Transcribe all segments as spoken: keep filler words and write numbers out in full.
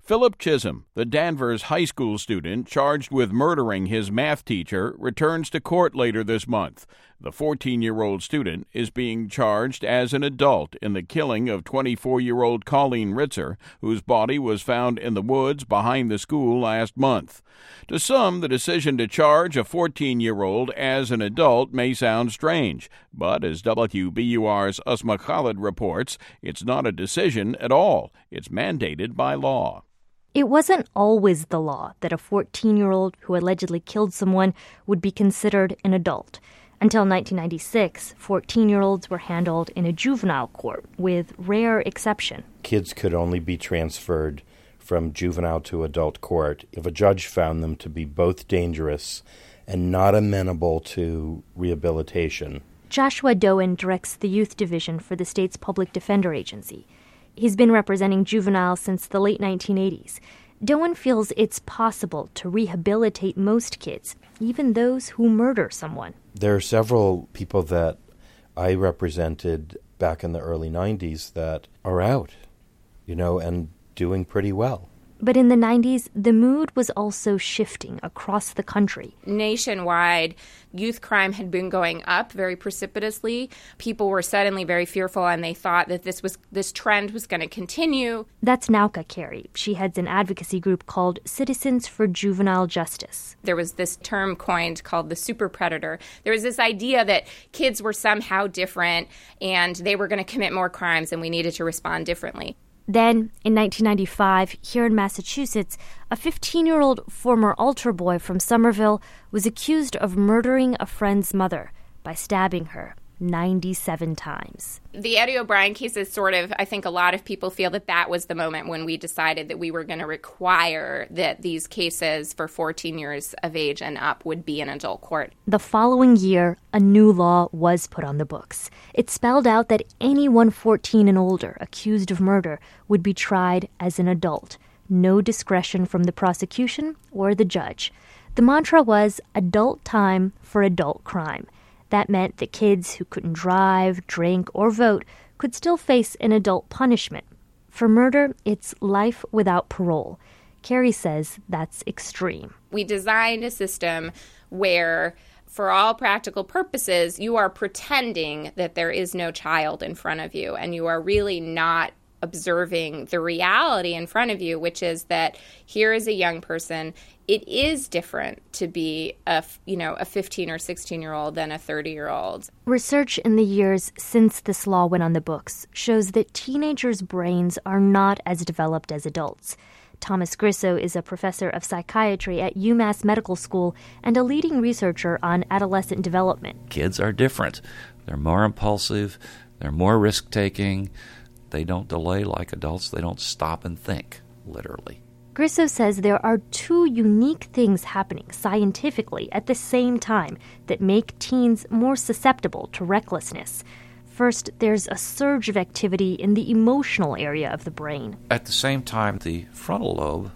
Philip Chisholm, the Danvers high school student charged with murdering his math teacher, returns to court later this month. The fourteen-year-old student is being charged as an adult in the killing of twenty-four-year-old Colleen Ritzer, whose body was found in the woods behind the school last month. To some, the decision to charge a fourteen-year-old as an adult may sound strange, but as W B U R's Usma Khalid reports, it's not a decision at all. It's mandated by law. It wasn't always the law that a fourteen-year-old who allegedly killed someone would be considered an adult. Until nineteen ninety-six, fourteen-year-olds were handled in a juvenile court, with rare exception. Kids could only be transferred from juvenile to adult court if a judge found them to be both dangerous and not amenable to rehabilitation. Joshua Doan directs the youth division for the state's public defender agency. He's been representing juveniles since the late nineteen eighties. Doan feels it's possible to rehabilitate most kids, even those who murder someone. There are several people that I represented back in the early nineties that are out, you know, and doing pretty well. But in the nineties, the mood was also shifting across the country. Nationwide, youth crime had been going up very precipitously. People were suddenly very fearful, and they thought that this was this trend was going to continue. That's Nauka Carey. She heads an advocacy group called Citizens for Juvenile Justice. There was this term coined called the super predator. There was this idea that kids were somehow different, and they were going to commit more crimes, and we needed to respond differently. Then, in nineteen ninety-five, here in Massachusetts, a fifteen-year-old former altar boy from Somerville was accused of murdering a friend's mother by stabbing her ninety-seven times. The Eddie O'Brien case is sort of, I think a lot of people feel that that was the moment when we decided that we were going to require that these cases for fourteen years of age and up would be in adult court. The following year, a new law was put on the books. It spelled out that anyone fourteen and older accused of murder would be tried as an adult. No discretion from the prosecution or the judge. The mantra was adult time for adult crime. That meant that kids who couldn't drive, drink, or vote could still face an adult punishment. For murder, it's life without parole. Carey says that's extreme. We designed a system where, for all practical purposes, you are pretending that there is no child in front of you, and you are really not observing the reality in front of you, which is that here is a young person. It is different to be a, you know, a fifteen or sixteen-year-old than a thirty-year-old. Research in the years since this law went on the books shows that teenagers' brains are not as developed as adults. Thomas Grisso is a professor of psychiatry at UMass Medical School and a leading researcher on adolescent development. Kids are different. They're more impulsive. They're more risk-taking. They don't delay like adults. They don't stop and think, literally. Grisso says there are two unique things happening scientifically at the same time that make teens more susceptible to recklessness. First, there's a surge of activity in the emotional area of the brain. At the same time, the frontal lobe,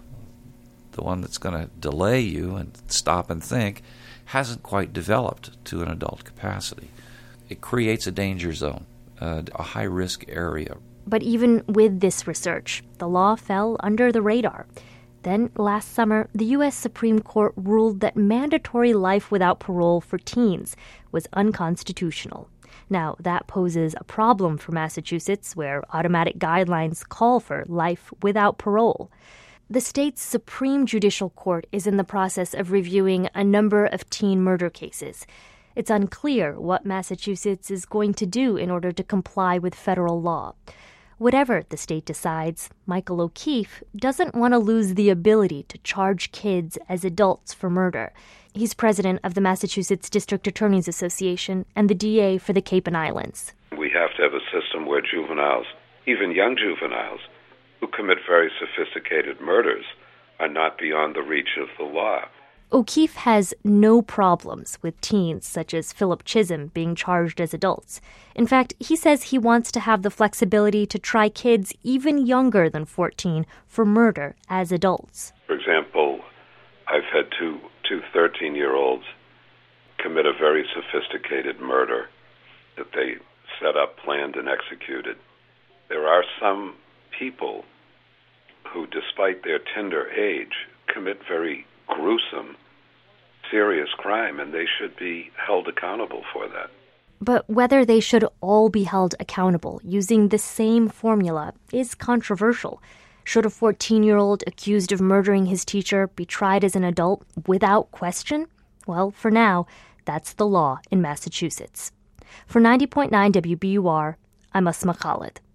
the one that's going to delay you and stop and think, hasn't quite developed to an adult capacity. It creates a danger zone, uh, a high-risk area. But even with this research, the law fell under the radar. Then, last summer, the U S Supreme Court ruled that mandatory life without parole for teens was unconstitutional. Now, that poses a problem for Massachusetts, where automatic guidelines call for life without parole. The state's Supreme Judicial Court is in the process of reviewing a number of teen murder cases. It's unclear what Massachusetts is going to do in order to comply with federal law. Whatever the state decides, Michael O'Keefe doesn't want to lose the ability to charge kids as adults for murder. He's president of the Massachusetts District Attorneys Association and the D A for the Cape and Islands. We have to have a system where juveniles, even young juveniles, who commit very sophisticated murders, are not beyond the reach of the law. O'Keefe has no problems with teens such as Philip Chisholm being charged as adults. In fact, he says he wants to have the flexibility to try kids even younger than fourteen for murder as adults. For example, I've had two, two thirteen-year-olds commit a very sophisticated murder that they set up, planned, and executed. There are some people who, despite their tender age, commit very gruesome, serious crime, and they should be held accountable for that. But whether they should all be held accountable using the same formula is controversial. Should a fourteen-year-old accused of murdering his teacher be tried as an adult without question? Well, for now, that's the law in Massachusetts. For ninety point nine W B U R, I'm Asma Khalid.